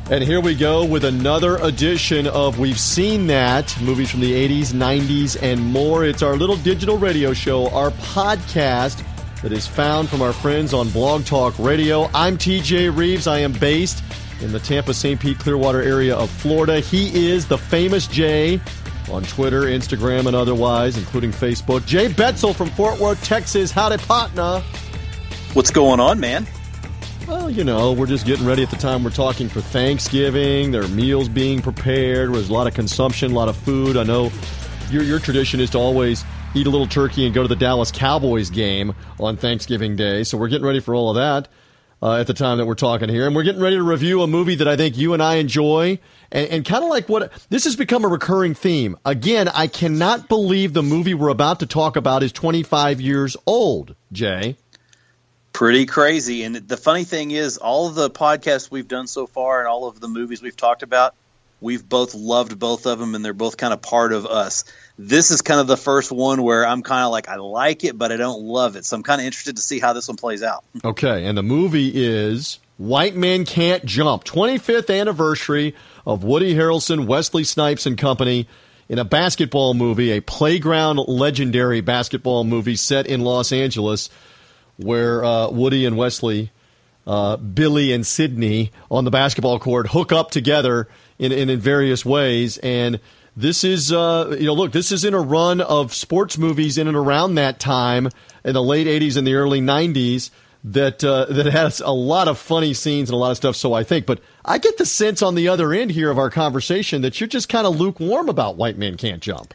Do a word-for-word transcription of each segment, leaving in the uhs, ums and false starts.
And here we go with another edition of We've Seen That, movies from the eighties, nineties, and more. It's our little digital radio show, our podcast that is found from our friends on Blog Talk Radio. I'm T J Reeves. I am based in the Tampa, Saint Pete, Clearwater area of Florida. He is the famous Jay on Twitter, Instagram, and otherwise, including Facebook. Jay Betzel from Fort Worth, Texas. Howdy, partner. What's going on, man? Well, you know, we're just getting ready at the time we're talking for Thanksgiving. There are meals being prepared. There's a lot of consumption, a lot of food. I know your your tradition is to always eat a little turkey and go to the Dallas Cowboys game on Thanksgiving Day. So we're getting ready for all of that uh, at the time that we're talking here. And we're getting ready to review a movie that I think you and I enjoy. And, and kind of like what this has become a recurring theme. Again, I cannot believe the movie we're about to talk about is twenty-five years old, Jay. Pretty crazy. And the funny thing is, all of the podcasts we've done so far and all of the movies we've talked about, we've both loved both of them, and they're both kind of part of us. This is kind of the first one where I'm kind of like, I like it, but I don't love it. So I'm kind of interested to see how this one plays out. Okay, and the movie is White Men Can't Jump, twenty-fifth anniversary of Woody Harrelson, Wesley Snipes and company in a basketball movie, a playground legendary basketball movie set in Los Angeles, where uh, Woody and Wesley, uh, Billy and Sidney on the basketball court hook up together in, in, in various ways. And this is, uh, you know, look, this is in a run of sports movies in and around that time in the late eighties and the early nineties that uh, that has a lot of funny scenes and a lot of stuff, so I think. But I get the sense on the other end here of our conversation that you're just kind of lukewarm about White Men Can't Jump.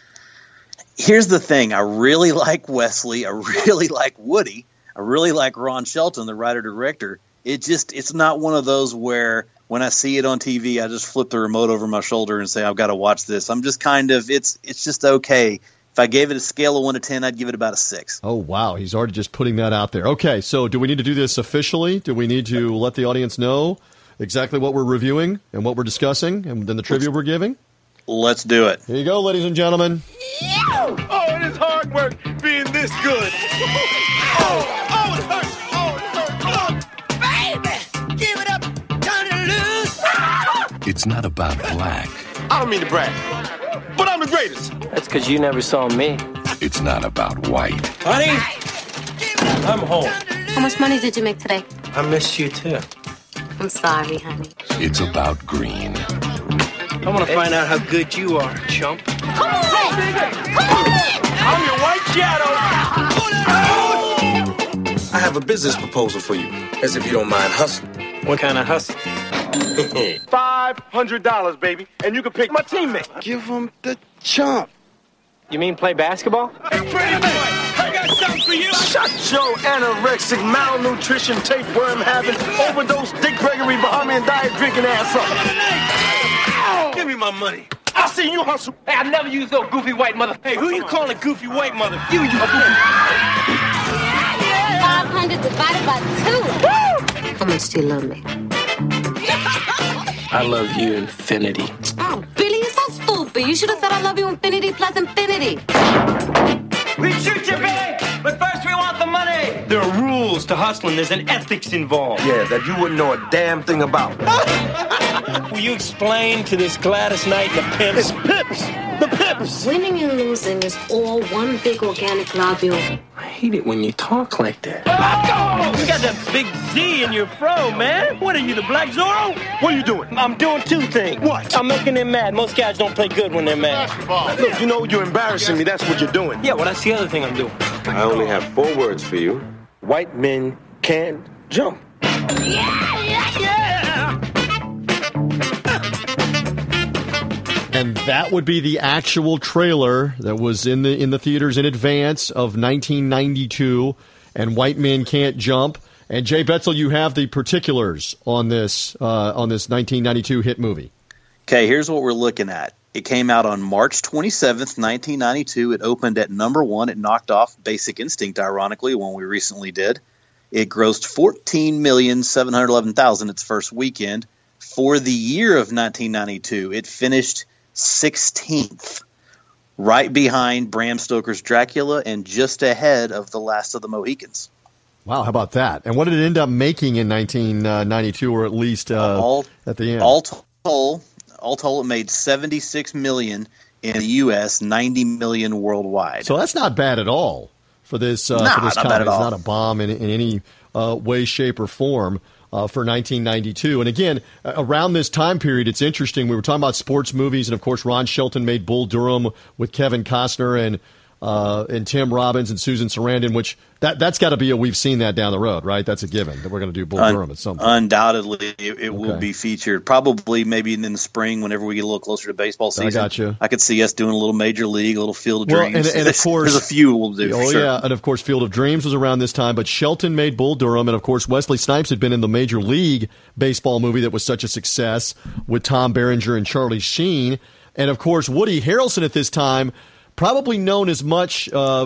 Here's the thing. I really like Wesley. I really like Woody. I really like Ron Shelton, the writer-director. It just, it's not one of those where when I see it on T V, I just flip the remote over my shoulder and say, I've got to watch this. I'm just kind of, it's it's just okay. If I gave it a scale of one to ten, I'd give it about a six. Oh, wow. He's already just putting that out there. Okay, so do we need to do this officially? Do we need to let the audience know exactly what we're reviewing and what we're discussing and then the trivia Let's, we're giving? Let's do it. Here you go, ladies and gentlemen. Oh, it is hard work being this good. Oh, oh, it hurts. Oh, it hurts. Oh, baby, give it up. Turn it loose. It's not about black. I don't mean to brag, but I'm the greatest. That's because you never saw me. It's not about white. Honey, I'm home. How much money did you make today? I missed you, too. I'm sorry, honey. It's about green. I want to find out how good you are, chump. Come on! Come on! I'm your white shadow. I have a business proposal for you, as if you don't mind hustling. What kind of hustle? Five hundred dollars, baby, and you can pick my teammate. Give him the chump. You mean play basketball? Hey, pretty boy, I got something for you. Shut your anorexic, malnutrition, tapeworm having, overdose, Dick Gregory, Bahamian diet drinking ass up. Give me my money. I seen you hustle. Hey, I've never used no goofy white mother. Hey, who you calling goofy white mother? You, you goofy. five hundred divided by two. How much do you love me? I love you, infinity. Oh, Billy, you're so stupid. You should have said I love you infinity plus infinity. We shoot you, Billy, but first we want the money. There are rules to hustling. There's an ethics involved. Yeah, that you wouldn't know a damn thing about. Will you explain to this Gladys Knight and the pimps? It's pips. The pips. Winning and losing is all one big organic globule. I hate it when you talk like that. Oh! You got that big Z in your fro, man. What are you, the Black Zorro? What are you doing? I'm doing two things. What? I'm making them mad. Most guys don't play good when they're mad. Basketball. Look, you know you're embarrassing me. That's what you're doing. Yeah, well, that's the other thing I'm doing. I only have four words for you. White men can't jump. Yeah, yeah, yeah. And that would be the actual trailer that was in the in the theaters in advance of nineteen ninety-two, and White Men Can't Jump. And Jay Betzel, you have the particulars on this uh, on this nineteen ninety-two hit movie. Okay, here's what we're looking at. It came out on March twenty-seventh, nineteen ninety-two. It opened at number one. It knocked off Basic Instinct, ironically, one we recently did. It grossed fourteen million seven hundred eleven thousand its first weekend. For the year of nineteen ninety-two, it finished sixteenth, right behind Bram Stoker's Dracula and just ahead of The Last of the Mohicans. Wow, how about that? And what did it end up making in nineteen ninety-two, or at least uh, all, at the end? All told, all told, it made seventy-six million dollars in the U S, ninety million dollars worldwide. So that's not bad at all for this. Uh, nah, for this not comedy. bad at It's all. not a bomb in, in any uh, way, shape, or form. Uh, for nineteen ninety-two. And again, uh, around this time period, it's interesting. We were talking about sports movies, and of course, Ron Shelton made Bull Durham with Kevin Costner and uh, and Tim Robbins and Susan Sarandon, which that, that's got to be a we've seen that down the road, right? That's a given that we're going to do Bull Un- Durham at some point. Undoubtedly, it, it will Okay. be featured. Probably maybe in the spring whenever we get a little closer to baseball season. I got you. I could see us doing a little Major League, a little Field of Well, Dreams. and- and of course- There's a few we'll do for Oh, sure. yeah, and of course, Field of Dreams was around this time, but Shelton made Bull Durham, and of course, Wesley Snipes had been in the Major League Baseball movie that was such a success with Tom Berenger and Charlie Sheen. And of course, Woody Harrelson at this time, probably known as much uh,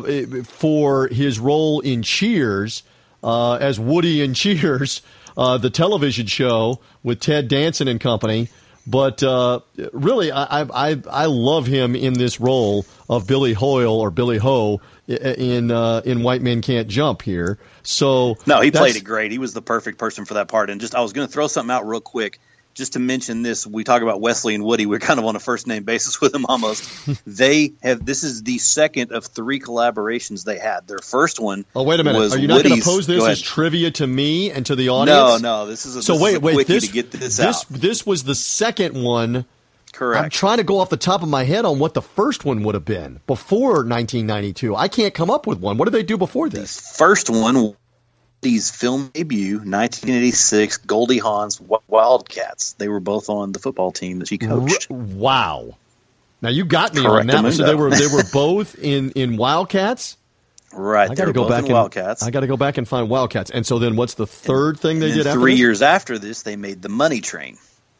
for his role in Cheers uh, as Woody in Cheers, uh, the television show with Ted Danson and company. But uh, really, I, I I love him in this role of Billy Hoyle or Billy Ho in uh, in White Men Can't Jump here. So No, he that's- played it great. He was the perfect person for that part. And just I was going to throw something out real quick just to mention this. We talk about Wesley and Woody. We're kind of on a first name basis with them almost. They have this is the second of three collaborations they had. Their first one. Oh, wait a minute. was Are you not going to Woody's- pose this Go as ahead. trivia to me and to the No, audience? no. This is a, So this wait, is a wait. quickie This to get this, this out. this was the second one. Correct. I'm trying to go off the top of my head on what the first one would have been before nineteen ninety-two. I can't come up with one. What did they do before this? First one, Woody's film debut, nineteen eighty-six, Goldie Hawn's Wildcats. They were both on the football team that she coached. R- wow. Now you got me on Correct, that one. So Amundo. they were they were both in, in Wildcats. Right. I They got to were go both back in and Wildcats. I got to go back and find Wildcats. And so then, what's the third thing they And did then after three this? years after this, they made The Money Train,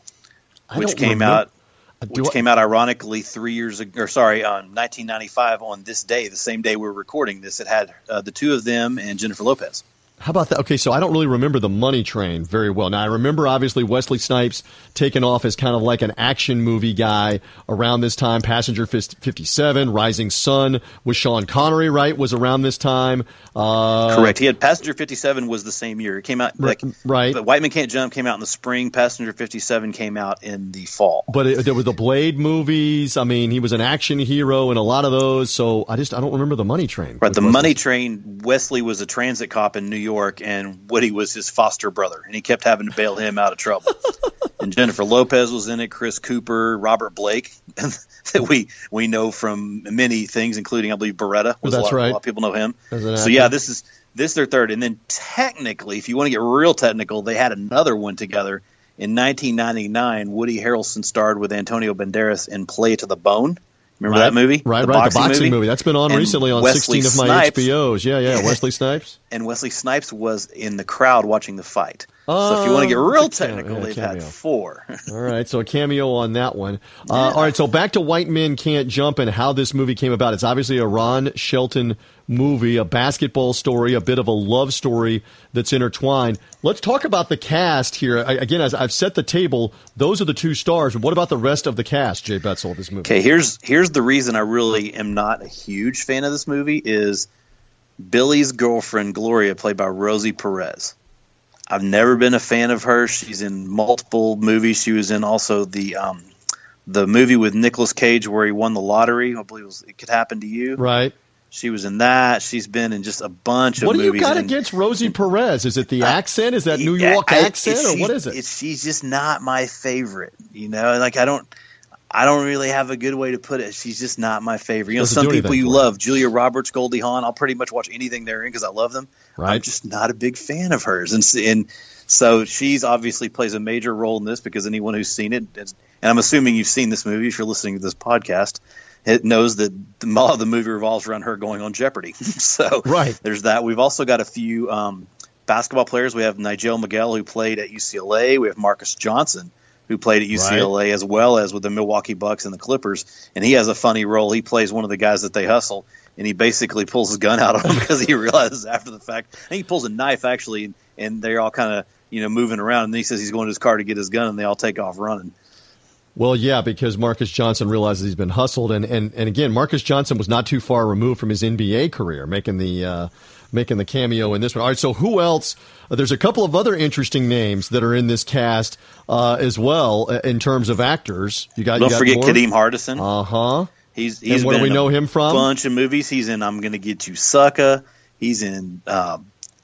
I which don't came remember. out Uh, do which I- came out ironically three years ago, or sorry, on nineteen ninety-five on this day, the same day we were recording this. It had uh, the two of them and Jennifer Lopez. How about that? Okay, so I don't really remember The Money Train very well. Now, I remember, obviously, Wesley Snipes taking off as kind of like an action movie guy around this time. Passenger fifty-seven, Rising Sun with Sean Connery, right, was around this time. Uh, Correct. He had Passenger fifty-seven was the same year. It came out like right. But White Men Can't Jump came out in the spring. Passenger fifty-seven came out in the fall. But it, there were the Blade movies. I mean, he was an action hero in a lot of those. So I just I don't remember The Money Train. Right, the Wesley. Money Train. Wesley was a transit cop in New York, and Woody was his foster brother, and he kept having to bail him out of trouble. And Jennifer Lopez was in it. Chris Cooper, Robert Blake, that we we know from many things, including I believe Beretta. Was That's a lot, right. A lot of people know him. As an So actor. yeah, this is this is their third, and then technically, if you want to get real technical, they had another one together in nineteen ninety-nine. Woody Harrelson starred with Antonio Banderas in Play to the Bone. Remember Right. that movie? Right, the right. boxing the boxing movie. movie. That's been on And recently on Wesley sixteen of my Snipes- H B Os. Yeah, yeah. Wesley Snipes. And Wesley Snipes was in the crowd watching the fight. So if you want to get Oh, real it's a cam- technical, yeah, they've cameo. had four. All right, so a cameo on that one. Uh, all right, so back to White Men Can't Jump and how this movie came about. It's obviously a Ron Shelton movie, a basketball story, a bit of a love story that's intertwined. Let's talk about the cast here. I, again, as I've set the table, those are the two stars. What about the rest of the cast, Jay Betzel, of this movie? Okay, here's here's the reason I really am not a huge fan of this movie is Billy's girlfriend, Gloria, played by Rosie Perez. I've never been a fan of her. She's in multiple movies. She was in also the um, the movie with Nicolas Cage where he won the lottery. I believe it, was, it Could Happen to You. Right. She was in that. She's been in just a bunch of What do movies. you got and- against Rosie Perez? Is it the Uh, accent? Is that New Yeah, York I- accent, it's- or what she's- is it? It's, she's just not my favorite. You know, like I don't, I don't really have a good way to put it. She's just not my favorite. You know, Doesn't some do people anything you for you. love, Julia Roberts, Goldie Hawn. I'll pretty much watch anything they're in because I love them. Right. I'm just not a big fan of hers, and s- and so she's obviously plays a major role in this because anyone who's seen it, it's- and I'm assuming you've seen this movie if you're listening to this podcast. It knows that the, a lot of the movie revolves around her going on Jeopardy. so Right. there's that. We've also got a few um, basketball players. We have Nigel Miguel, who played at U C L A. We have Marcus Johnson, who played at U C L A, as well as with the Milwaukee Bucks and the Clippers. And he has a funny role. He plays one of the guys that they hustle, and he basically pulls his gun out on them because he realizes after the fact. I think he pulls a knife, actually, and, and they're all kind of you know moving around. And then he says he's going to his car to get his gun, and they all take off running. Well, yeah, because Marcus Johnson realizes he's been hustled, and, and, and again, Marcus Johnson was not too far removed from his N B A career, making the uh, making the cameo in this one. All right, so who else? Uh, there's a couple of other interesting names that are in this cast uh, as well uh, in terms of actors. You got don't you got forget more? Kadeem Hardison. Uh huh. He's he's and where been do we in know a him from? bunch of movies. He's in I'm Gonna Get You Sucker. He's in. Uh,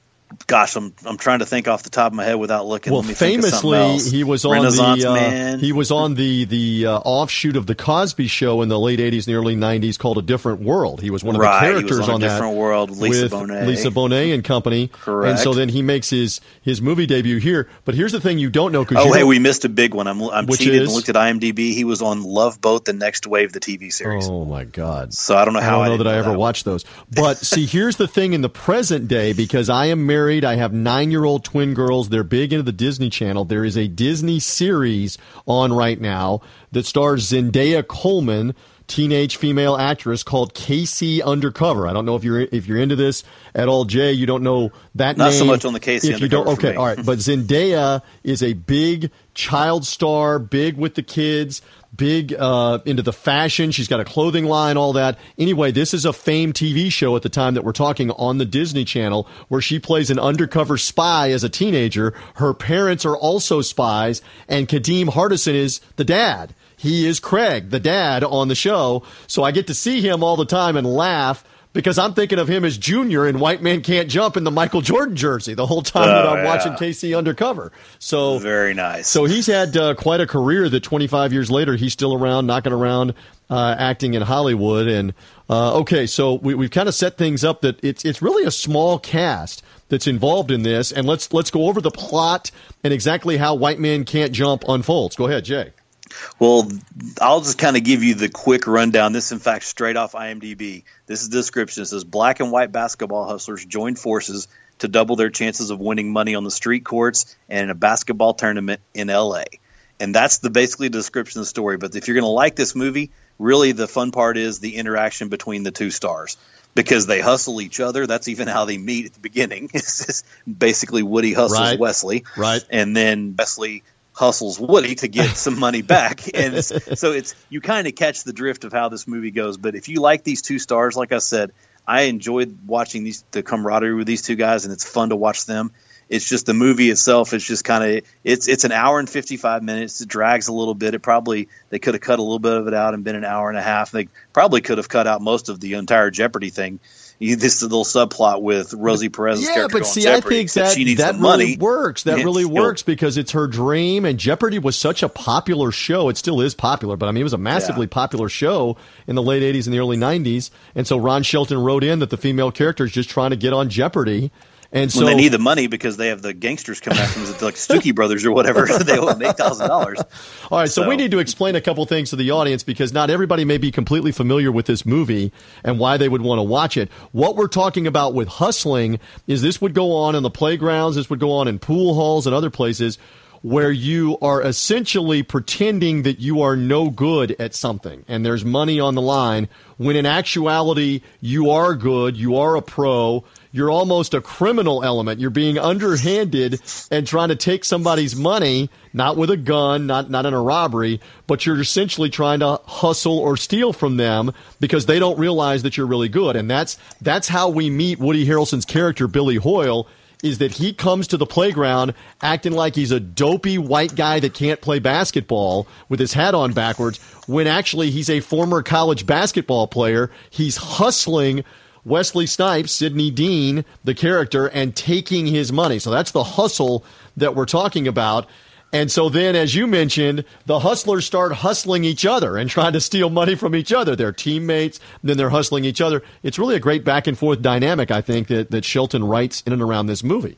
Gosh, I'm I'm trying to think off the top of my head without looking. Well, Let me think of something famously, else. he was on Renaissance the uh, Man. he was on the the uh, offshoot of the Cosby Show in the late eighties and the early nineties called A Different World. He was one of right, the characters he was on, on A that. Different World, Lisa with Bonet, Lisa Bonet and company. Correct. And so then he makes his his movie debut here. But here's the thing you don't know. Oh, you hey, don't, we missed a big one. I'm I'm Which cheated is? and looked at IMDb. He was on Love Boat: The Next Wave, the T V series. Oh my God! So I don't know how I don't know I that I know ever that watched those. But see, here's the thing: in the present day, because I am married, I have nine-year-old twin girls. They're big into the Disney Channel. There is a Disney series on right now that stars Zendaya Coleman, teenage female actress, called K C Undercover. I don't know if you're if you're into this at all, Jay. You don't know that Not name. so much on the K C if you don't, Undercover for okay, me. all right. But Zendaya is a big child star, big with the kids. Big uh, into the fashion. She's got a clothing line, all that. Anyway, this is a famed T V show at the time that we're talking on the Disney Channel where she plays an undercover spy as a teenager. Her parents are also spies, and Kadeem Hardison is the dad. He is Craig, the dad on the show. So I get to see him all the time and laugh because I'm thinking of him as Junior in White Man Can't Jump in the Michael Jordan jersey the whole time Oh, that I'm yeah. watching K C Undercover. So Very nice. So he's had uh, quite a career that twenty-five years later, he's still around, knocking around, uh, acting in Hollywood. And uh, okay, so we, we've kind of set things up that it's it's really a small cast that's involved in this. And let's let's go over the plot and exactly how White Man Can't Jump unfolds. Go ahead, Jay. Well, I'll just kind of give you the quick rundown. This, in fact, straight off IMDb. This is the description. It says, black and white basketball hustlers join forces to double their chances of winning money on the street courts and in a basketball tournament in L A. And that's the basically the description of the story. But if you're going to like this movie, really the fun part is the interaction between the two stars. Because they hustle each other. That's even how they meet at the beginning. It's just basically Woody hustles Right. Wesley. Right. And then Wesley hustles Woody to get some money back. And it's, so it's you kind of catch the drift of how this movie goes. But if you like these two stars, like I said, I enjoyed watching these the camaraderie with these two guys, and it's fun to watch them. It's just the movie itself is just kind of it's it's an hour and fifty-five minutes. It drags a little bit. It probably they could have cut a little bit of it out and been an hour and a half. They probably could have cut out most of the entire Jeopardy thing. You, this little subplot with Rosie Perez's Yeah, character but on see, Jeopardy, I think except that she needs that the money. really works. That And really she'll- works because it's her dream, and Jeopardy was such a popular show. It still is popular, but I mean, it was a massively Yeah. popular show in the late eighties and the early nineties. And so Ron Shelton wrote in that the female character is just trying to get on Jeopardy. And so When they need the money because they have the gangsters come after them, like Stookie Brothers or whatever, they owe them eight thousand dollars. All right, so, So- we need to explain a couple things to the audience because not everybody may be completely familiar with this movie and why they would want to watch it. What we're talking about with hustling is this would go on in the playgrounds, this would go on in pool halls and other places where you are essentially pretending that you are no good at something and there's money on the line when in actuality you are good, you are a pro. You're almost a criminal element. You're being underhanded and trying to take somebody's money, not with a gun, not not in a robbery, but you're essentially trying to hustle or steal from them because they don't realize that you're really good. And that's that's how we meet Woody Harrelson's character, Billy Hoyle, is that he comes to the playground acting like he's a dopey white guy that can't play basketball with his hat on backwards, when actually he's a former college basketball player. He's hustling Wesley Snipes, Sidney Dean, the character, and taking his money. So that's the hustle that we're talking about. And so then, as you mentioned, the hustlers start hustling each other and trying to steal money from each other. They're teammates, then they're hustling each other. It's really a great back and forth dynamic, I think, that, that Shelton writes in and around this movie.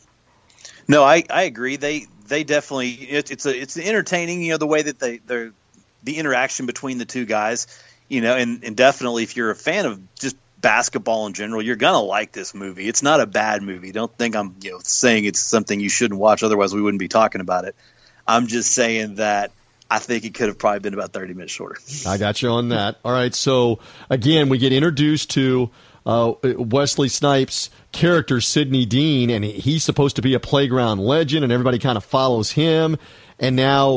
No, I, I agree. They they definitely it, it's a it's entertaining. You know, the way that they they're the interaction between the two guys. You know, and, and definitely if you're a fan of just basketball in general, you're gonna like this movie. It's not a bad movie. Don't think I'm you know saying it's something you shouldn't watch. Otherwise, we wouldn't be talking about it. I'm just saying that I think it could have probably been about thirty minutes shorter. I got you on that. All right. So again, we get introduced to uh, Wesley Snipes' character, Sidney Dean, and he's supposed to be a playground legend, and everybody kind of follows him. And now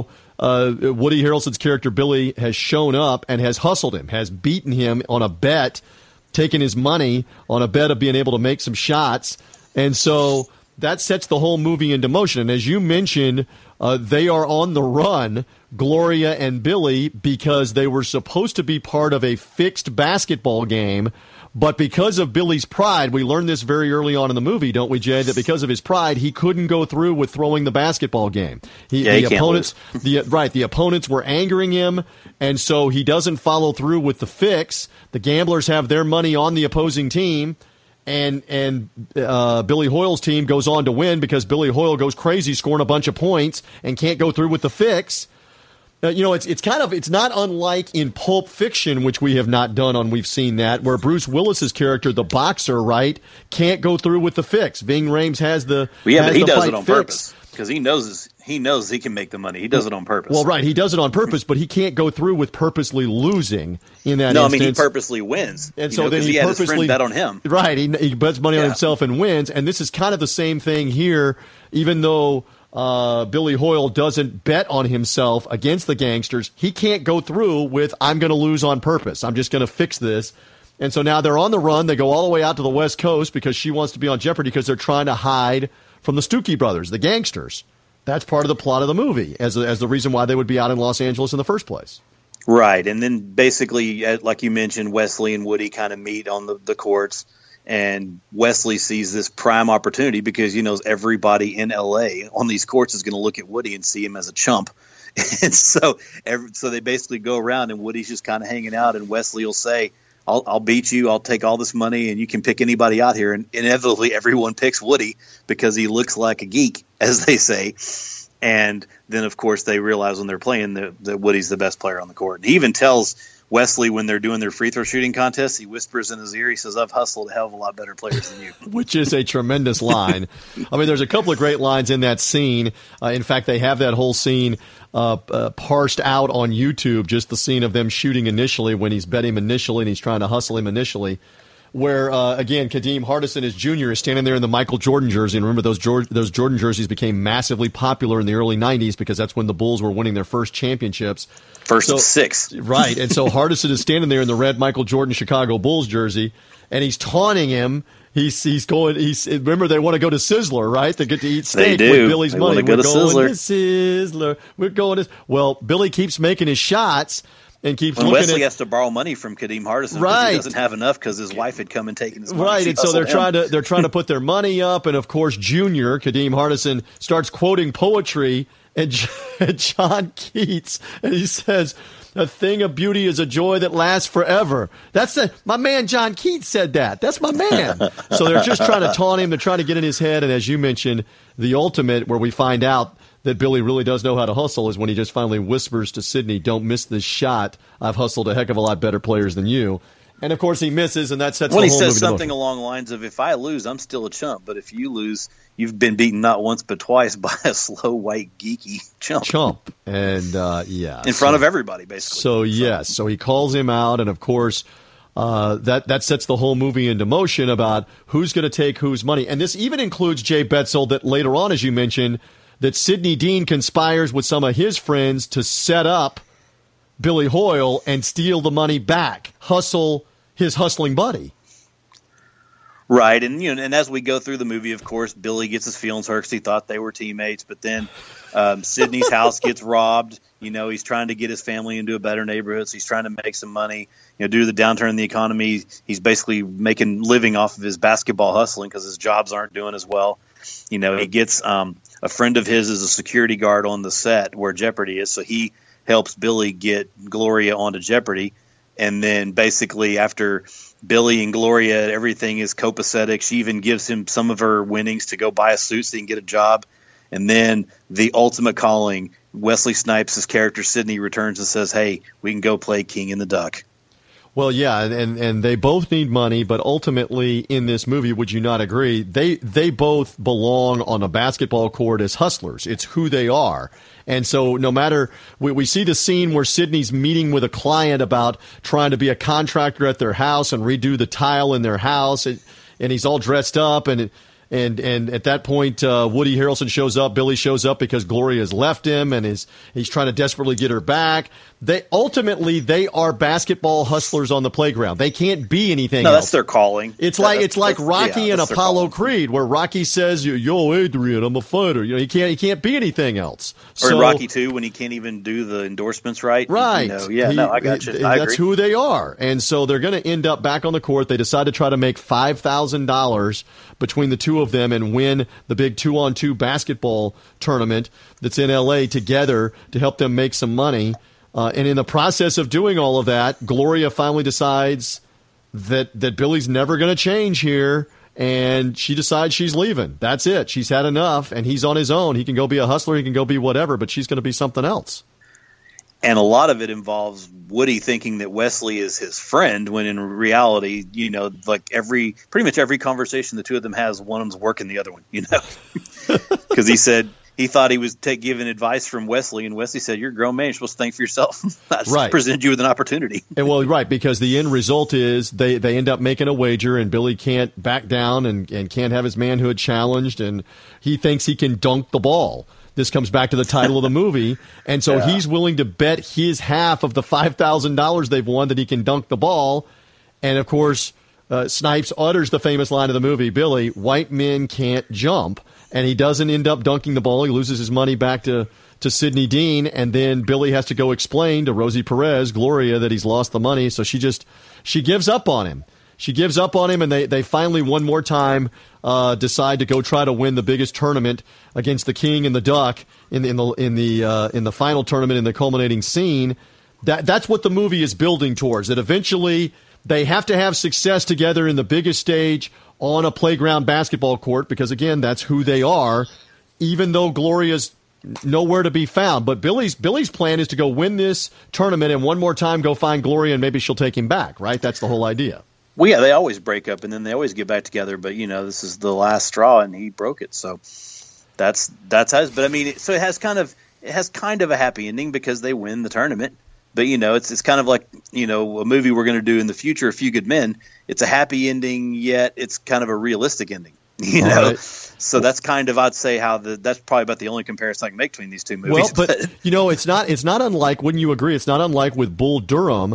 uh, Woody Harrelson's character Billy has shown up and has hustled him, has beaten him on a bet, taken his money on a bet of being able to make some shots. And so that sets the whole movie into motion. And as you mentioned, uh, they are on the run, Gloria and Billy, because they were supposed to be part of a fixed basketball game. But because of Billy's pride, we learned this very early on in the movie, don't we, Jay, that because of his pride, he couldn't go through with throwing the basketball game. He, yeah, the he opponents, the right, the opponents were angering him, and so he doesn't follow through with the fix. The gamblers have their money on the opposing team, and and uh, Billy Hoyle's team goes on to win because Billy Hoyle goes crazy, scoring a bunch of points, and can't go through with the fix. Uh, you know, it's it's kind of it's not unlike in Pulp Fiction, which we have not done on. We've seen that where Bruce Willis's character, the boxer, right, can't go through with the fix. Ving Rhames has the well, yeah, has but he the does fight it on fixed. purpose because he knows his, he knows he can make the money. He does it on purpose. Well, right, he does it on purpose, but he can't go through with purposely losing in that. No, instance. I mean he purposely wins, and you so know, then he, he had purposely his friend bet on him. Right, he, he bets money yeah. on himself and wins. And this is kind of the same thing here, even though. Uh, Billy Hoyle doesn't bet on himself against the gangsters. He can't go through with, I'm going to lose on purpose. I'm just going to fix this. And so now they're on the run. They go all the way out to the West Coast because she wants to be on Jeopardy because they're trying to hide from the Stuckey brothers, the gangsters. That's part of the plot of the movie as, as the reason why they would be out in Los Angeles in the first place. Right. And then basically, like you mentioned, Wesley and Woody kind of meet on the, the courts. And Wesley sees this prime opportunity because he knows everybody in L A on these courts is going to look at Woody and see him as a chump. And so every, so they basically go around and Woody's just kind of hanging out and Wesley will say, I'll, I'll beat you. I'll take all this money and you can pick anybody out here. And inevitably everyone picks Woody because he looks like a geek, as they say. And then, of course, they realize when they're playing that, that Woody's the best player on the court. And he even tells Wesley, when they're doing their free throw shooting contest, he whispers in his ear, he says, I've hustled a hell of a lot better players than you. Which is a tremendous line. I mean, there's a couple of great lines in that scene. Uh, in fact, they have that whole scene uh, uh, parsed out on YouTube, just the scene of them shooting initially when he's bet him initially and he's trying to hustle him initially. Where, uh, again, Kadeem Hardison as Junior is standing there in the Michael Jordan jersey. And remember, those George, those Jordan jerseys became massively popular in the early nineties because that's when the Bulls were winning their first championships. First so, of six. Right. And so Hardison is standing there in the red Michael Jordan Chicago Bulls jersey, and he's taunting him. He's he's going. He's remember they want to go to Sizzler, right? They get to eat steak they do. with Billy's they money. Want to go We're to going Sizzler. to Sizzler. We're going to. Well, Billy keeps making his shots. And keeps and looking Wesley at, has to borrow money from Kadeem Hardison. Right. He doesn't have enough because his wife had come and taken his money. Right, She and so they're him. trying to they're trying to put their money up, and of course, Junior Kadeem Hardison starts quoting poetry, and John Keats, and he says, "A thing of beauty is a joy that lasts forever." That's the, my man John Keats said that. That's my man. So they're just trying to taunt him. They're trying to get in his head, and as you mentioned, the ultimate where we find out that Billy really does know how to hustle is when he just finally whispers to Sidney, "Don't miss this shot. I've hustled a heck of a lot better players than you." And, of course, he misses, and that sets well, the whole whole movie movie something along the lines of, if I lose, I'm still a chump. But if you lose, you've been beaten not once but twice by a slow, white, geeky chump. Chump. And, uh, yeah. In front so, of everybody, basically. So, yes. So he calls him out, and, of course, uh, that, that sets the whole movie into motion about who's going to take whose money. And this even includes Jay Betzel that later on, as you mentioned, that Sidney Dean conspires with some of his friends to set up Billy Hoyle and steal the money back, hustle his hustling buddy. Right, and you know, and as we go through the movie, of course, Billy gets his feelings hurt because he thought they were teammates, but then um, Sidney's house gets robbed. You know, he's trying to get his family into a better neighborhood, so he's trying to make some money. You know, due to the downturn in the economy, he's basically making living off of his basketball hustling because his jobs aren't doing as well. You know, he gets um, a friend of his is a security guard on the set where Jeopardy is, so he helps Billy get Gloria onto Jeopardy. And then basically after Billy and Gloria, everything is copacetic. She even gives him some of her winnings to go buy a suit so he can get a job. And then the ultimate calling, Wesley Snipes' character Sidney returns and says, "Hey, we can go play King and the Duck." Well, yeah, and, and they both need money, but ultimately in this movie, would you not agree, they they both belong on a basketball court as hustlers. It's who they are. And so no matter, we, we see the scene where Sidney's meeting with a client about trying to be a contractor at their house and redo the tile in their house, and, and he's all dressed up, and And and at that point, uh, Woody Harrelson shows up. Billy shows up because Gloria has left him, and is he's trying to desperately get her back. They ultimately they are basketball hustlers on the playground. They can't be anything No, else. that's their calling. It's That- like that's- it's like that's- Rocky yeah, and that's their Apollo calling. Creed, where Rocky says, "Yo, Adrian, I'm a fighter." You know, he can't he can't be anything else. Or So- in Rocky two, when he can't even do the endorsements right. Right. You know, yeah, He- no, I got you. he- I that's agree. who they are. And so they're going to end up back on the court. They decide to try to make five thousand dollars between the two of them and win the big two-on-two basketball tournament that's in L A together to help them make some money. Uh, and in the process of doing all of that, Gloria finally decides that, that Billy's never going to change here. And she decides she's leaving. That's it. She's had enough, and he's on his own. He can go be a hustler. He can go be whatever, but she's going to be something else. And a lot of it involves Woody thinking that Wesley is his friend, when in reality, you know, like every pretty much every conversation the two of them has, one of them's working the other one, you know, because he said he thought he was take, giving advice from Wesley, and Wesley said, "You're a grown man. You're supposed to think for yourself." I just Right. presented you with an opportunity. And well, right, because the end result is they, they end up making a wager, and Billy can't back down and, and can't have his manhood challenged, and he thinks he can dunk the ball. This comes back to the title of the movie, and so Yeah. he's willing to bet his half of the five thousand dollars they've won that he can dunk the ball. And, of course, uh, Snipes utters the famous line of the movie, "Billy, white men can't jump," and he doesn't end up dunking the ball. He loses his money back to, to Sidney Dean, and then Billy has to go explain to Rosie Perez, Gloria, that he's lost the money, so she just she gives up on him. She gives up on him, and they, they finally, one more time, uh, decide to go try to win the biggest tournament against the King and the Duck in the in the in the uh, in the final tournament, in the culminating scene. That that's what the movie is building towards. That eventually they have to have success together in the biggest stage on a playground basketball court, because again, that's who they are. Even though Gloria's nowhere to be found, but Billy's Billy's plan is to go win this tournament and one more time go find Gloria, and maybe she'll take him back. Right? That's the whole idea. Well, yeah, they always break up, and then they always get back together. But you know, this is the last straw, and he broke it. So that's that's how. But I mean, it, so it has kind of it has kind of a happy ending because they win the tournament. But you know, it's it's kind of like, you know, a movie we're going to do in the future, A Few Good Men. It's a happy ending, yet it's kind of a realistic ending. You All know, right. so that's kind of, I'd say, how the that's probably about the only comparison I can make between these two movies. Well, but you know, it's not it's not unlike, wouldn't you agree? It's not unlike with Bull Durham,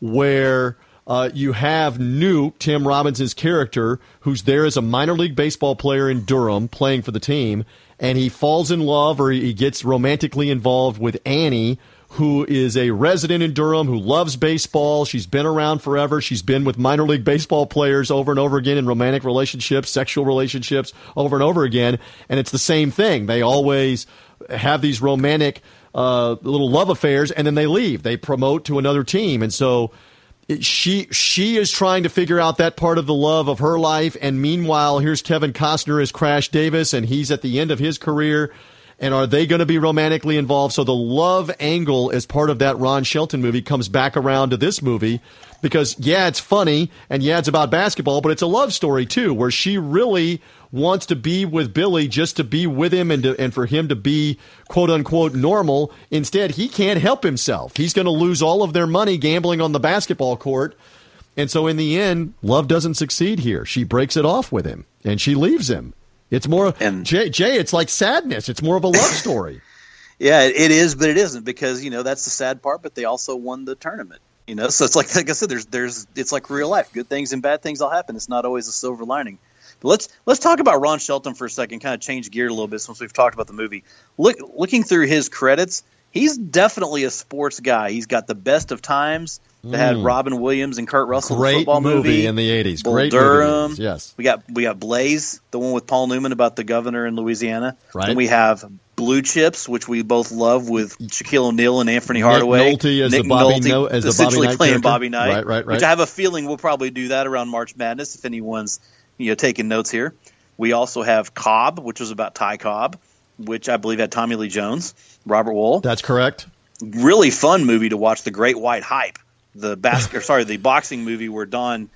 where uh, you have Newt, Tim Robbins' character, who's there as a minor league baseball player in Durham, playing for the team, and he falls in love, or he gets romantically involved with Annie, who is a resident in Durham, who loves baseball. She's been around forever. She's been with minor league baseball players over and over again in romantic relationships, sexual relationships over and over again. And it's the same thing. They always have these romantic uh, little love affairs, and then they leave. They promote to another team. And so it, she she is trying to figure out that part of the love of her life. And meanwhile, here's Kevin Costner as Crash Davis, and he's at the end of his career. And are they going to be romantically involved? So the love angle as part of that Ron Shelton movie comes back around to this movie because, yeah, it's funny, and yeah, it's about basketball, but it's a love story, too, where she really wants to be with Billy just to be with him and, to, and for him to be, quote-unquote, normal. Instead, he can't help himself. He's going to lose all of their money gambling on the basketball court. And so in the end, love doesn't succeed here. She breaks it off with him, and she leaves him. It's more, And- Jay, Jay, it's like sadness. It's more of a love story. Yeah, it, it is, but it isn't, because, you know, that's the sad part, but they also won the tournament. You know, so it's like, like I said, there's, there's, it's like real life. Good things and bad things all happen. It's not always a silver lining. But let's let's talk about Ron Shelton for a second. Kind of change gear a little bit since we've talked about the movie. Look, looking through his credits, he's definitely a sports guy. He's got The Best of Times that had Robin Williams and Kurt Russell, the Great football movie movie in the eighties. Bull Great movie in the Durham. eighties, yes. We got we got Blaze, the one with Paul Newman about the governor in Louisiana. Right. And we have Blue Chips, which we both love, with Shaquille O'Neal and Anthony Nick Hardaway. Nolte as Nick the Bobby Nolte, No- as the Bobby essentially Knight playing character. Bobby Knight. Right, right, right. Which I have a feeling we'll probably do that around March Madness if anyone's, you know, taking notes here. We also have Cobb, which was about Ty Cobb, which I believe had Tommy Lee Jones, Robert Wool. That's correct. Really fun movie to watch, The Great White Hype, the bas- or sorry, the boxing movie where Don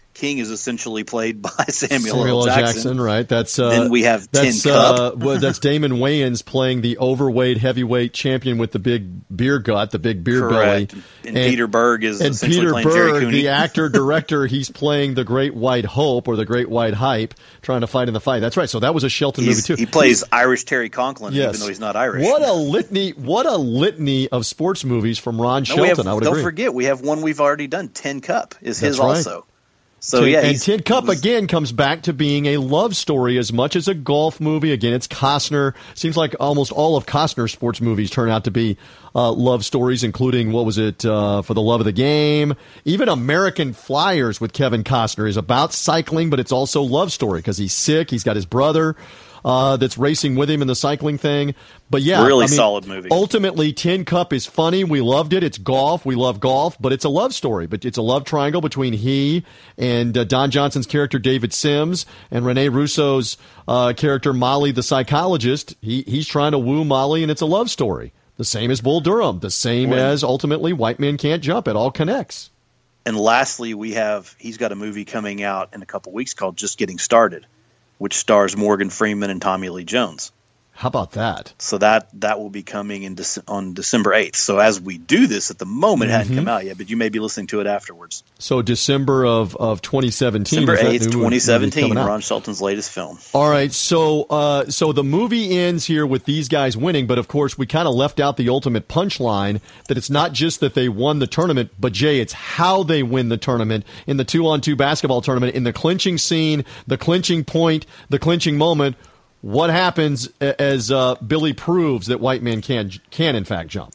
King is essentially played by Samuel, Samuel L. L. Jackson. Jackson, right? That's uh, Then we have that's, Tin Cup. Uh, well, that's Damon Wayans playing the overweight heavyweight champion with the big beer gut, the big beer Correct. belly. And, and Peter Berg is and essentially Peter playing Jerry Berg, Cooney. the actor director, he's playing the Great White Hope or the Great White Hype, trying to fight in the fight. That's right. So that was a Shelton He's- movie too. He plays Irish Terry Conklin, Yes. even though he's not Irish. What a litany! What a litany of sports movies from Ron No, we Shelton. have- I would don't agree. forget, we have one we've already done. Tin Cup is That's his right. also. So Tin- yeah, and he's- Tin Cup was- again comes back to being a love story as much as a golf movie. Again, it's Costner. Seems like almost all of Costner's sports movies turn out to be uh, love stories, including what was it uh, For the Love of the Game? Even American Flyers with Kevin Costner is about cycling, but it's also love story because he's sick. He's got his brother uh, that's racing with him in the cycling thing. But yeah, Really I mean, solid movie. Ultimately, Tin Cup is funny. We loved it. It's golf. We love golf, but it's a love story. But it's a love triangle between he and uh, Don Johnson's character David Sims and Rene Russo's uh, character Molly, the psychologist. He he's trying to woo Molly, and it's a love story. The same as Bull Durham. The same When- as ultimately White Men Can't Jump. It all connects. And lastly, we have he's got a movie coming out in a couple weeks called Just Getting Started, which stars Morgan Freeman and Tommy Lee Jones. How about that? So that that will be coming in Dece- on December eighth. So as we do this at the moment, it hadn't come out yet, but you may be listening to it afterwards. So December of, of twenty seventeen. December is that eighth, new movie twenty seventeen, coming out? Ron Shelton's latest film. All right, so uh, so the movie ends here with these guys winning, but of course we kind of left out the ultimate punchline that it's not just that they won the tournament, but Jay, it's how they win the tournament in the two-on-two basketball tournament, in the clinching scene, the clinching point, the clinching moment. What happens a- as uh, Billy proves that white men can can in fact jump?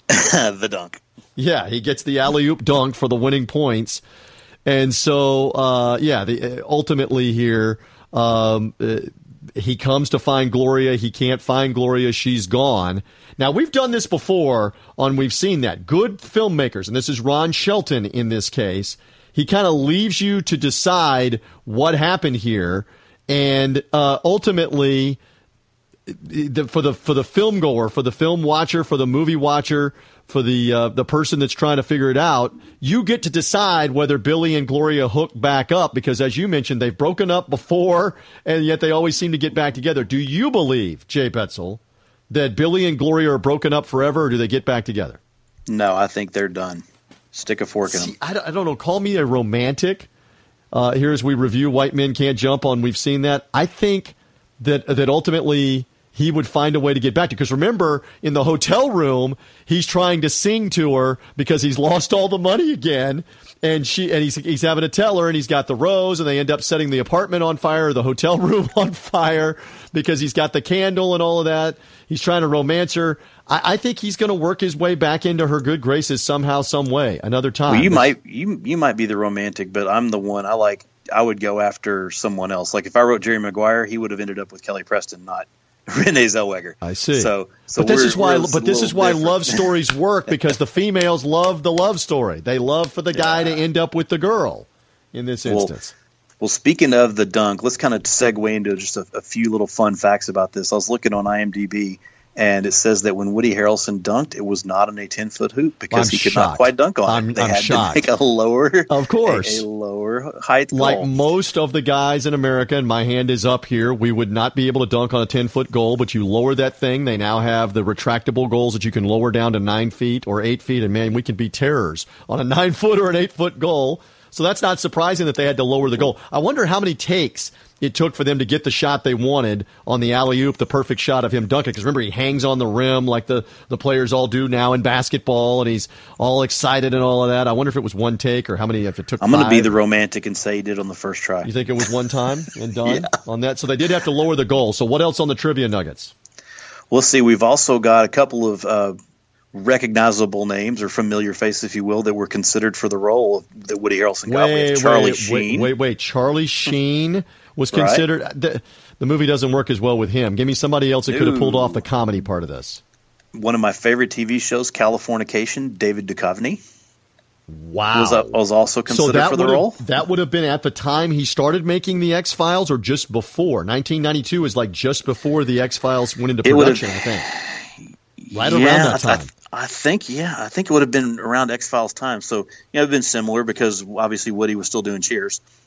The dunk. Yeah, he gets the alley-oop dunk for the winning points. And so, uh, yeah, the, ultimately here, um, uh, he comes to find Gloria. He can't find Gloria. She's gone. Now, we've done this before on We've Seen That. Good filmmakers, and this is Ron Shelton in this case, he kind of leaves you to decide what happened here. And uh, ultimately, the, for the for the film goer, for the film watcher, for the movie watcher, for the uh, the person that's trying to figure it out, you get to decide whether Billy and Gloria hook back up, because as you mentioned, they've broken up before, and yet they always seem to get back together. Do you believe, Jay Betzel, that Billy and Gloria are broken up forever, or do they get back together? No, I think they're done. Stick a fork in them. See, I, don't, I don't know. Call me a romantic. Uh, here as we review White Men Can't Jump on We've Seen That. I think that that ultimately he would find a way to get back to. Because remember, in the hotel room, he's trying to sing to her because he's lost all the money again. And she and he's he's having to tell her, and he's got the rose, and they end up setting the apartment on fire, or the hotel room on fire, because he's got the candle and all of that. He's trying to romance her. I, I think he's going to work his way back into her good graces somehow, some way, another time. Well, you This- might you you might be the romantic, but I'm the one. I like. I would go after someone else. Like if I wrote Jerry Maguire, he would have ended up with Kelly Preston, not Renee Zellweger. I see. So, so but this we're- is why. we're a But this is little why different. love stories work, because the females love the love story. They love for the guy to end up with the girl. In this Well, instance, Well, speaking of the dunk, let's kind of segue into just a, a few little fun facts about this. I was looking on IMDb, and it says that when Woody Harrelson dunked, it was not on a ten-foot hoop because I'm he could shocked. not quite dunk on I'm- it. They I'm had shocked. to make a lower, Of course. a, a lower height like goal. most of the guys in America, and my hand is up here, we would not be able to dunk on a ten-foot goal, but you lower that thing. They now have the retractable goals that you can lower down to nine feet or eight feet, and man, we can be terrors on a nine-foot or an eight-foot goal. So that's not surprising that they had to lower the goal. I wonder how many takes it took for them to get the shot they wanted on the alley-oop, the perfect shot of him dunking. Because remember, he hangs on the rim like the, the players all do now in basketball, and he's all excited and all of that. I wonder if it was one take or how many, if it took I'm going to be five. the romantic and say he did on the first try. You think it was one time and done Yeah. on that? So they did have to lower the goal. So what else on the trivia nuggets? We'll see. We've also got a couple of uh, recognizable names or familiar faces, if you will, that were considered for the role of, that Woody Harrelson got. We have Charlie wait, Sheen. Wait, wait, wait. Charlie Sheen was Right. considered. The, the movie doesn't work as well with him. Give me somebody else that could have pulled No. off the comedy part of this. One of my favorite T V shows, Californication, David Duchovny Wow. was, uh, was also so considered that for the would role. have, that would have been at the time he started making the X Files, or just before. nineteen ninety-two is like just before the X Files went into It would have- production. I think right Yeah, around that I- time. I, I think, yeah, I think it would have been around X Files time. So, you know, it'd been similar because obviously Woody was still doing Cheers.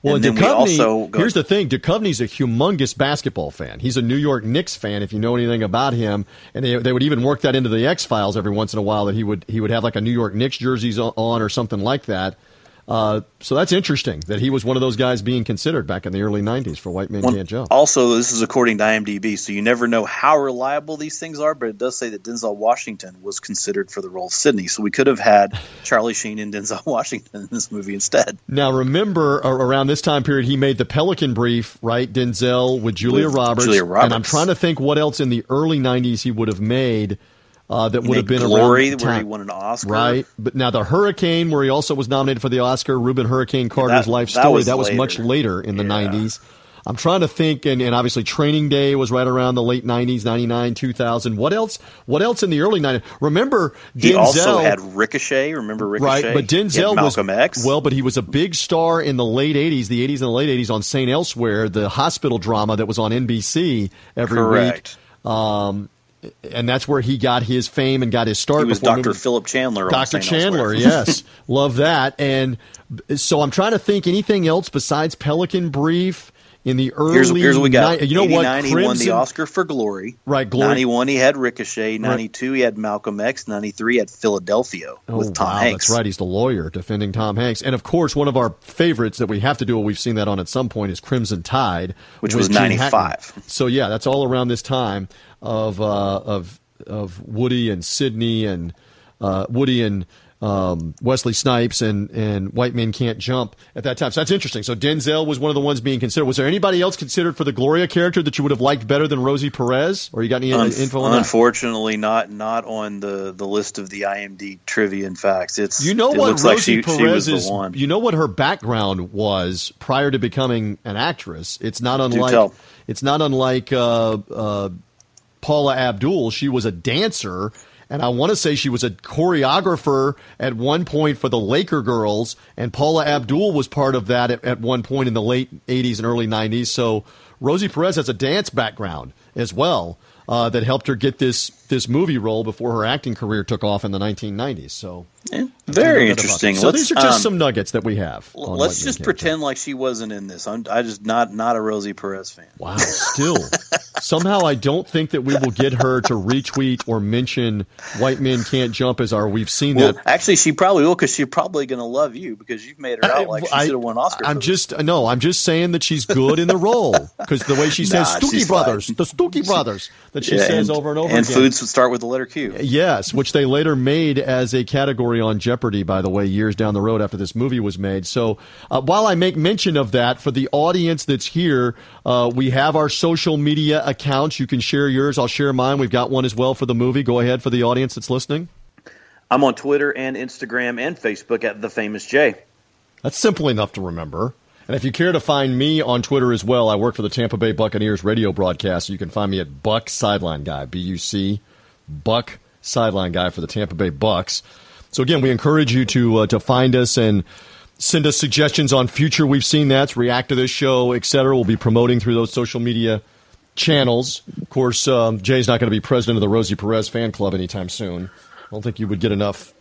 Well, and and then we Duchovny, also go, here's the thing. Duchovny's a humongous basketball fan. He's a New York Knicks fan, if you know anything about him. And they, they would even work that into the X-Files every once in a while, that he would he would have like a New York Knicks jerseys on or something like that. Uh, so that's interesting that he was one of those guys being considered back in the early nineties for White Men One, Can't Jump. Also, this is according to IMDb, so you never know how reliable these things are, but it does say that Denzel Washington was considered for the role of Sidney. So we could have had Charlie Sheen and Denzel Washington in this movie instead. Now, remember, around this time period, he made the Pelican Brief, right? Denzel with Julia With Roberts. Julia Roberts. And I'm trying to think what else in the early nineties he would have made. Uh, that He would have made been Glory, around the where time. he won an Oscar. Right. But now the Hurricane, where he also was nominated for the Oscar, Reuben Hurricane Carter's That- life that story, was that was later. much later in the Yeah. nineties. I'm trying to think, and, and obviously Training Day was right around the late nineties, ninety-nine, two thousand. What else? What else in the early nineties? Remember, He Denzel, also had Ricochet. Remember Ricochet? right? But He had Denzel was Malcolm X. well, but he was a big star in the late eighties, the eighties and the late eighties on Saint Elsewhere, the hospital drama that was on N B C every Correct. week. Um, and that's where he got his fame and got his start. He was before Doctor moving- Philip Chandler. on Doctor Saint Chandler, Elsewhere. yes. Love that. And so I'm trying to think anything else besides Pelican Brief in the early Here's, here's what we got. ni- you know what? eighty-nine, he won the Crimson- Oscar for Glory. Right, Glory. ninety-one, he had Ricochet. ninety-two, he had Malcolm X. ninety-three, he had Philadelphia Oh, with Tom wow, Hanks. That's right. He's the lawyer defending Tom Hanks. And, of course, one of our favorites that we have to do, we've seen that on at some point, is Crimson Tide. Which with was Gene ninety-five. Hackman. So, yeah, that's all around this time of uh, of of Woody and Sidney and uh, Woody and um, Wesley Snipes and, and White Men Can't Jump at that time. So that's interesting. So Denzel was one of the ones being considered. Was there anybody else considered for the Gloria character that you would have liked better than Rosie Perez? Or you got any Un- info on that? Unfortunately, not not on the, the list of the I M D trivia and facts. It's You know it what looks like Rosie she, she was Perez the is? one. You know what her background was prior to becoming an actress. It's not unlike. tell. It's not unlike uh, uh, Paula Abdul. She was a dancer, and I want to say she was a choreographer at one point for the Laker Girls, and Paula Abdul was part of that at, at one point in the late eighties and early nineties. So Rosie Perez has a dance background as well uh, that helped her get this this movie role before her acting career took off in the nineteen nineties. So Yeah, very a little bit about interesting. that. So Let's, these are just um, some nuggets that we have. on Let's White Men just Can't Jump. pretend like she wasn't in this. I'm I just not not a Rosie Perez fan. Wow, still. Somehow I don't think that we will get her to retweet or mention White Men Can't Jump as our we've seen Well, that. actually, she probably will because she's probably going to love you because you've made her out like she I- should have won an Oscar. I'm for this. just no. I'm just saying that she's good in the role because the way she says Nah, "Stookie she's Brothers," fine. the Stookie Brothers that she Yeah, says and, over and over and again. foods start with the letter Q. Yes, which they later made as a category on Jeopardy, by the way, years down the road after this movie was made. So uh, while I make mention of that, for the audience that's here, uh, we have our social media accounts. You can share yours. I'll share mine. We've got one as well for the movie. Go ahead for the audience that's listening. I'm on Twitter and Instagram and Facebook at The Famous J. That's simple enough to remember. And if you care to find me on Twitter as well, I work for the Tampa Bay Buccaneers radio broadcast. You can find me at Buck Sideline Guy, B U C, Buck Sideline Guy for the Tampa Bay Bucks. So again, we encourage you to uh, to find us and send us suggestions on future We've Seen That's, react to this show, et cetera. We'll be promoting through those social media channels. Of course, um, Jay's not going to be president of the Rosie Perez fan club anytime soon. I don't think you would get enough.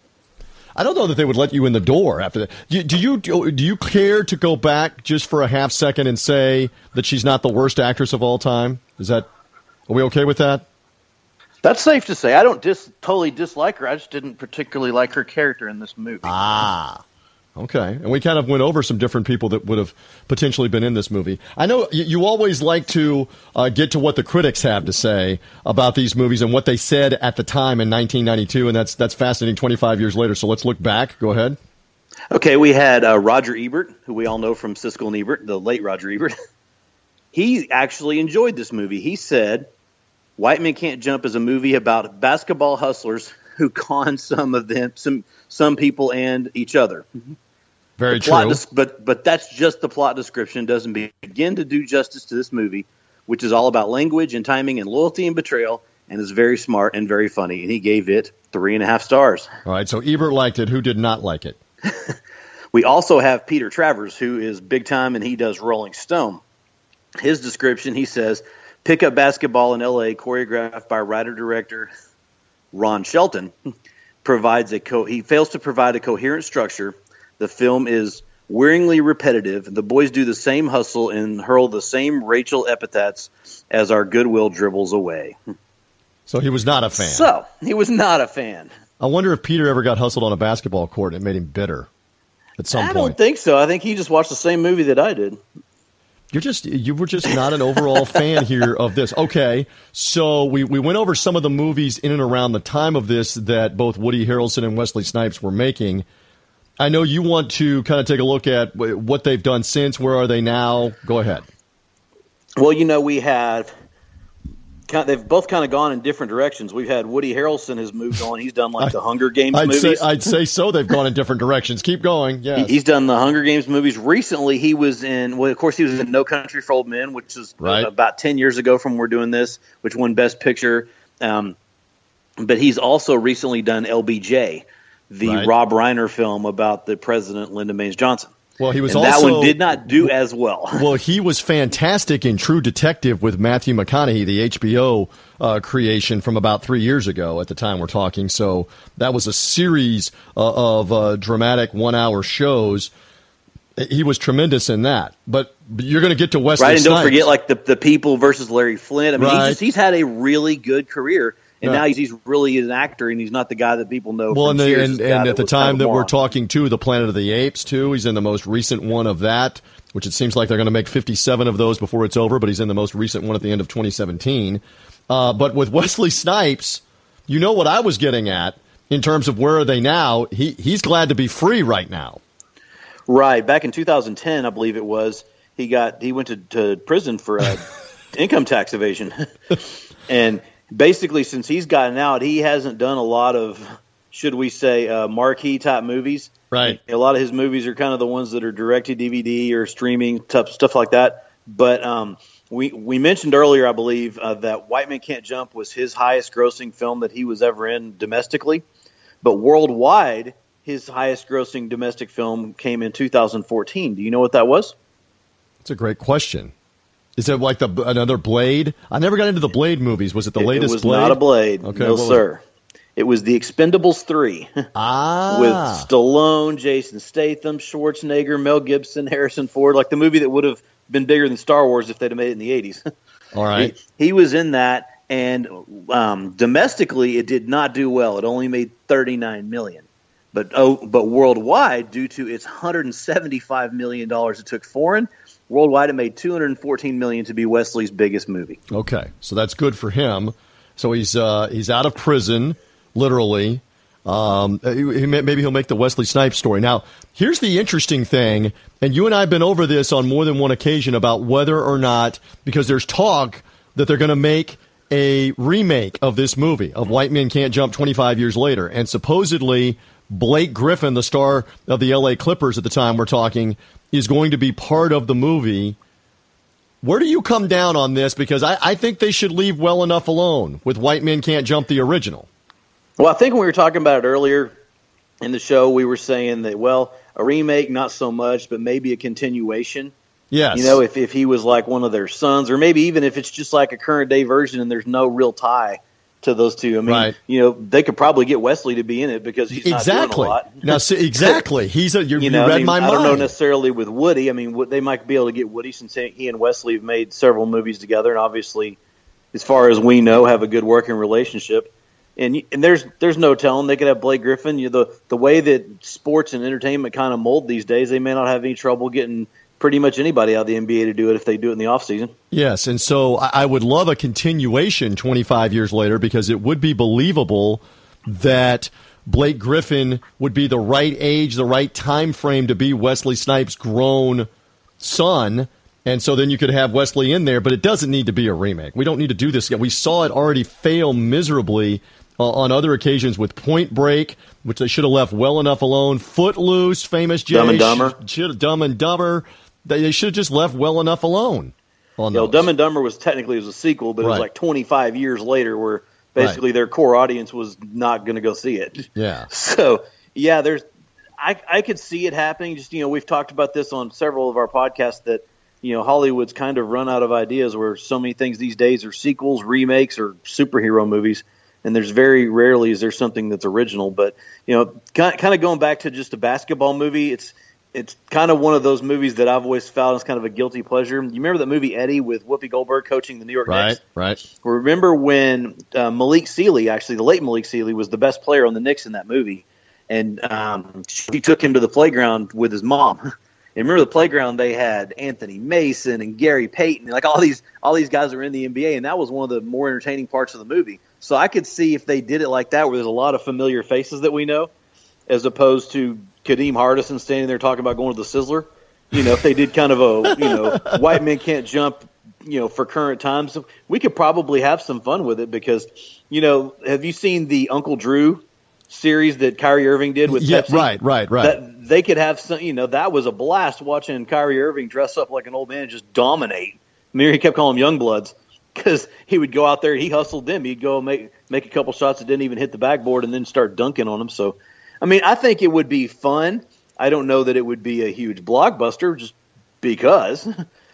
I don't know that they would let you in the door after that. Do, do you do you care to go back just for a half second and say that she's not the worst actress of all time? Is that are we okay with that? That's safe to say. I don't dis- totally dislike her. I just didn't particularly like her character in this movie. Ah, okay. And we kind of went over some different people that would have potentially been in this movie. I know you, you always like to uh, get to what the critics have to say about these movies and what they said at the time in nineteen ninety-two, and that's that's fascinating twenty-five years later. So let's look back. Go ahead. Okay, we had uh, Roger Ebert, who we all know from Siskel and Ebert, the late Roger Ebert. He actually enjoyed this movie. He said, White Men Can't Jump is a movie about basketball hustlers who con some of them, some some people and each other. Very The plot true. des- but but that's just the plot description. Doesn't begin to do justice to this movie, which is all about language and timing and loyalty and betrayal, and is very smart and very funny. And he gave it three and a half stars. All right. So Ebert liked it. Who did not like it? We also have Peter Travers, who is big time, and he does Rolling Stone. His description, he says, pick up basketball in L A, choreographed by writer-director Ron Shelton, provides a co- he fails to provide a coherent structure. The film is wearingly repetitive. The boys do the same hustle and hurl the same Rachel epithets as our goodwill dribbles away. So he was not a fan. So he was not a fan. I wonder if Peter ever got hustled on a basketball court and it made him bitter at some I point. don't think so. I think he just watched the same movie that I did. You're just you were just not an overall fan here of this. Okay, so we, we went over some of the movies in and around the time of this that both Woody Harrelson and Wesley Snipes were making. I know you want to kind of take a look at what they've done since. Where are they now? Go ahead. Well, you know, we have they've both kind of gone in different directions. We've had Woody Harrelson has moved on. He's done like I, the Hunger Games I'd movies. Say, I'd say so. They've gone in different directions. Keep going. Yeah, he's done the Hunger Games movies. Recently, he was in. Well, of course, he was in No Country for Old Men, which is right. about ten years ago from when we're doing this, which won Best Picture. Um, but he's also recently done L B J, the right. Rob Reiner film about the president Lyndon Baines Johnson. Well, he was and also that one did not do as well. Well, he was fantastic in True Detective with Matthew McConaughey, the H B O uh, creation from about three years ago at the time we're talking. So that was a series uh, of uh, dramatic one-hour shows. He was tremendous in that. But you're going to get to Wesley Right, and Snipes. don't forget like the the People versus Larry Flint. I mean, right. he's, just, he's had a really good career. And yeah. now he's, he's really an actor, and he's not the guy that people know. Well, from and, the, Cheers, and, the and at the time that kind of we're moron. talking to, the Planet of the Apes, too. He's in the most recent one of that, which it seems like they're going to make fifty-seven of those before it's over, but he's in the most recent one at the end of twenty seventeen. Uh, but with Wesley Snipes, you know what I was getting at in terms of where are they now. He He's glad to be free right now. Right. Back in two thousand ten, I believe it was, he got he went to, to prison for uh, income tax evasion. And basically, since he's gotten out, he hasn't done a lot of, should we say, uh, marquee type movies. Right. A lot of his movies are kind of the ones that are direct to D V D or streaming type stuff like that. But um, we we mentioned earlier, I believe, uh, that White Men Can't Jump was his highest grossing film that he was ever in domestically. But worldwide, his highest grossing domestic film came in two thousand fourteen. Do you know what that was? That's a great question. Is it like the another Blade? I never got into the Blade movies. Was it the it, latest It was Blade? not a Blade. Okay, no, sir. It? it was The Expendables three. Ah. With Stallone, Jason Statham, Schwarzenegger, Mel Gibson, Harrison Ford. Like the movie that would have been bigger than Star Wars if they'd have made it in the eighties. All right. He, he was in that, and um, domestically it did not do well. It only made thirty-nine million dollars. But oh, but worldwide, due to its one hundred seventy-five million dollars it took foreign, worldwide it made two hundred fourteen million dollars to be Wesley's biggest movie. Okay, so that's good for him. So he's uh, he's out of prison, literally. Um, he, he, maybe he'll make the Wesley Snipes story. Now, here's the interesting thing, and you and I have been over this on more than one occasion about whether or not, because there's talk that they're going to make a remake of this movie, of White Men Can't Jump twenty-five years later, and supposedly Blake Griffin, the star of the L A Clippers at the time we're talking, is going to be part of the movie. Where do you come down on this? Because I, I think they should leave well enough alone with White Men Can't Jump, the original. Well, I think when we were talking about it earlier in the show, we were saying that, well, a remake, not so much, but maybe a continuation. Yes. You know, if, if he was like one of their sons, or maybe even if it's just like a current day version and there's no real tie to those two. I mean, right. you know, they could probably get Wesley to be in it because he's exactly. not doing a lot. Now, see, exactly. He's a, you, you, know, you read I mean, my I mind. don't know necessarily with Woody. I mean, they might be able to get Woody since he and Wesley have made several movies together, and obviously, as far as we know, have a good working relationship. And and there's there's no telling. They could have Blake Griffin. You know, the the way that sports and entertainment kind of mold these days, they may not have any trouble getting pretty much anybody out of the N B A to do it if they do it in the offseason. Yes, and so I would love a continuation twenty-five years later, because it would be believable that Blake Griffin would be the right age, the right time frame to be Wesley Snipes' grown son. And so then you could have Wesley in there, but it doesn't need to be a remake. We don't need to do this again. We saw it already fail miserably uh, on other occasions with Point Break, which they should have left well enough alone. Footloose, famous Jay. Dumb and Dumber. Sh- Dumb and Dumber. They should have just left well enough alone. On you know, those. Dumb and Dumber was technically it was a sequel, but it Right. was like twenty-five years later where basically Right. their core audience was not going to go see it. Yeah. So, yeah, there's I, I could see it happening. Just, you know, we've talked about this on several of our podcasts that, you know, Hollywood's kind of run out of ideas where so many things these days are sequels, remakes, or superhero movies. And there's very rarely is there something that's original. But, you know, kind of going back to just a basketball movie, it's it's kind of one of those movies that I've always felt as kind of a guilty pleasure. You remember that movie Eddie with Whoopi Goldberg coaching the New York right, Knicks? Right, right. Remember when uh, Malik Sealy, actually the late Malik Sealy, was the best player on the Knicks in that movie, and um, she took him to the playground with his mom. And remember the playground, they had Anthony Mason and Gary Payton, like all these all these guys are in the N B A, and that was one of the more entertaining parts of the movie. So I could see if they did it like that, where there's a lot of familiar faces that we know, as opposed to Kadeem Hardison standing there talking about going to the Sizzler. You know, if they did kind of a, you know, White Men Can't Jump, you know, for current times, we could probably have some fun with it because, you know, have you seen the Uncle Drew series that Kyrie Irving did with yeah, Pepsi? Right, right, right. That, they could have some, you know, that was a blast watching Kyrie Irving dress up like an old man and just dominate. I mean, he kept calling them Youngbloods because he would go out there and he hustled them. He'd go make, make a couple shots that didn't even hit the backboard and then start dunking on them. So, I mean, I think it would be fun. I don't know that it would be a huge blockbuster just because.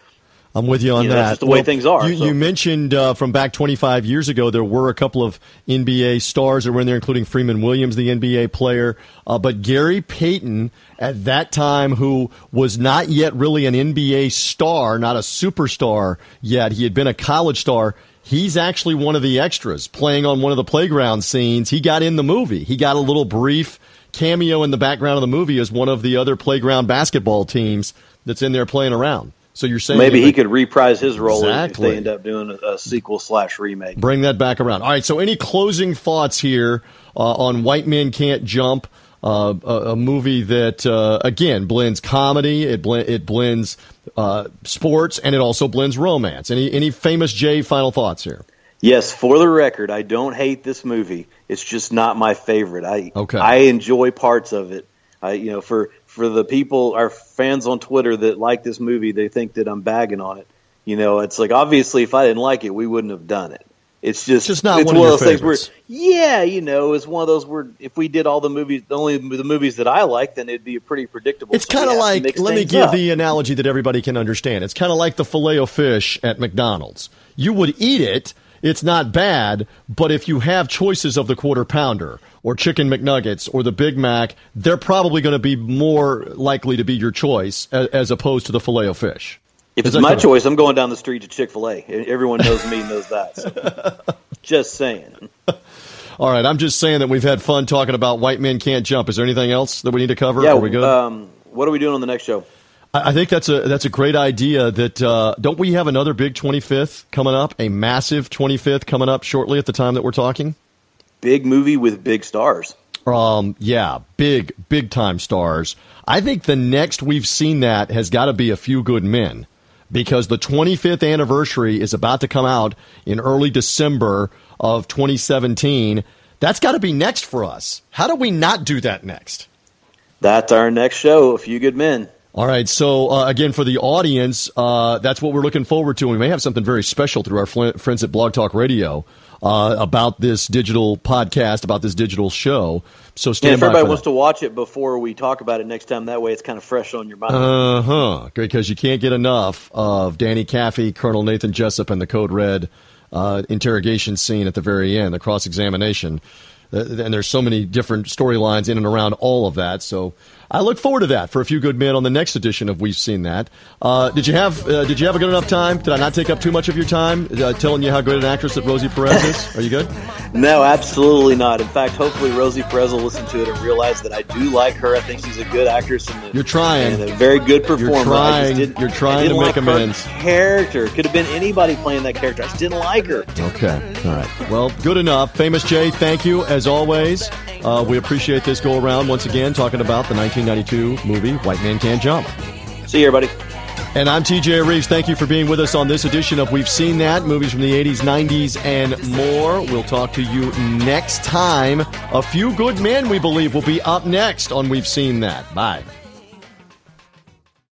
I'm with you on you know, that. That's just the way well, things are. You, so. you mentioned uh, from back twenty-five years ago, there were a couple of N B A stars that were in there, including Freeman Williams, the N B A player. Uh, but Gary Payton, at that time, who was not yet really an N B A star, not a superstar yet, he had been a college star. He's actually one of the extras playing on one of the playground scenes. He got in the movie. He got a little brief cameo in the background of the movie as one of the other playground basketball teams that's in there playing around. So you're saying maybe he could reprise his role exactly. if they end up doing a, a sequel slash remake. Bring that back around. All right. So any closing thoughts here uh, on White Men Can't Jump? Uh, a, a movie that uh, again blends comedy, it bl- it blends uh, sports, and it also blends romance. Any any famous J final thoughts here? Yes, for the record, I don't hate this movie. It's just not my favorite. I okay. I enjoy parts of it. I you know for for the people, our fans on Twitter that like this movie, they think that I'm bagging on it. You know, it's like obviously if I didn't like it, we wouldn't have done it. It's just, just not it's one, one of of those favorites. things where, yeah, you know, it's one of those where if we did all the movies, only the movies that I like, then it'd be pretty predictable. It's so kind of like, let me give up. the analogy that everybody can understand. It's kind of like the Filet-O-Fish at McDonald's. You would eat it. It's not bad, but if you have choices of the Quarter Pounder or Chicken McNuggets or the Big Mac, they're probably going to be more likely to be your choice as, as opposed to the Filet-O-Fish. If Is it's my correct? choice, I'm going down the street to Chick-fil-A. Everyone knows me and knows that. So. Just saying. All right, I'm just saying that we've had fun talking about White Men Can't Jump. Is there anything else that we need to cover? Yeah, are we good? Um, what are we doing on the next show? I think that's a that's a great idea. That uh, don't we have another big twenty-fifth coming up? A massive twenty-fifth coming up shortly at the time that we're talking. Big movie with big stars. Um, yeah, big big time stars. I think the next we've seen that has got to be A Few Good Men, because the twenty-fifth anniversary is about to come out in early December of twenty seventeen. That's got to be next for us. How do we not do that next? That's our next show, A Few Good Men. All right, so uh, again, for the audience, uh, that's what we're looking forward to. And we may have something very special through our fl- friends at Blog Talk Radio uh, about this digital podcast, about this digital show. So stand and if by everybody for wants that. to watch it before we talk about it next time, that way it's kind of fresh on your mind. Uh-huh, because you can't get enough of Danny Caffey, Colonel Nathan Jessup, and the Code Red uh, interrogation scene at the very end, the cross-examination. Uh, and there's so many different storylines in and around all of that. So I look forward to that for A Few Good Men on the next edition of We've Seen That. Uh, did you have uh, Did you have a good enough time? Did I not take up too much of your time uh, telling you how good an actress that Rosie Perez is? Are you good? No, absolutely not. In fact, hopefully Rosie Perez will listen to it and realize that I do like her. I think she's a good actress and a, You're trying. and a very good performer. You're trying. I just didn't, You're trying I didn't to make like her amends. Character could have been anybody playing that character. I just didn't like her. Okay. All right. Well, good enough. Famous Jay, thank you as always. Uh, we appreciate this go around once again, talking about the nineteen ninety-two movie White Man Can't Jump. See you, everybody. And I'm T J Reeves. Thank you for being with us on this edition of We've Seen That, movies from the eighties, nineties, and more. We'll talk to you next time. A Few Good Men, we believe, will be up next on We've Seen That. Bye.